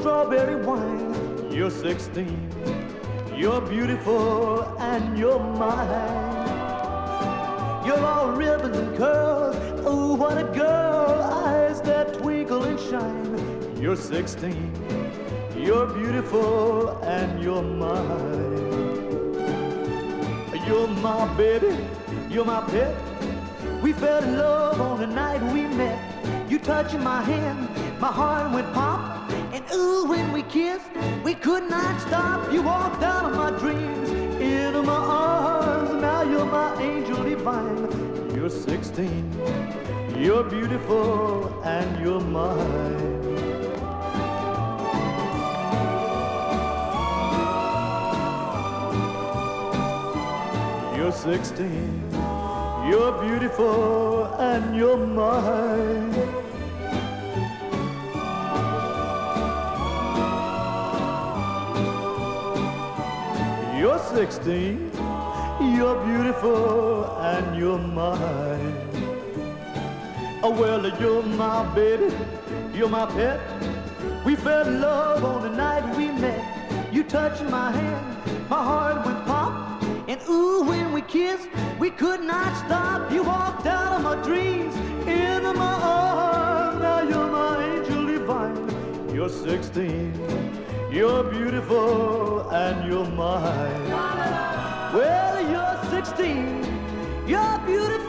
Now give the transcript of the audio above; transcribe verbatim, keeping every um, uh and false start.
strawberry wine. You're sixteen, you're beautiful and you're mine. You're all ribbons and curls, oh what a girl, eyes that twinkle and shine. You're sixteen, you're beautiful and you're mine. You're my baby, you're my pet. We fell in love on the night we met. You touching my hand, my heart went pop. And ooh, when we kissed, we could not stop. You walked out of my dreams, into my arms. Now you're my angel divine. You're sixteen, you're beautiful and you're mine. You're sixteen, you're beautiful and you're mine. You're sixteen, you're beautiful and you're mine. Oh well, you're my baby, you're my pet. We fell in love on the night we met. You touched my hand, my heart went pop. And ooh, when we kissed, we could not stop. You walked out of my dreams, into my arms. Now you're my angel divine. You're sixteen, you're beautiful and you're mine. Well, you're sixteen, you're beautiful.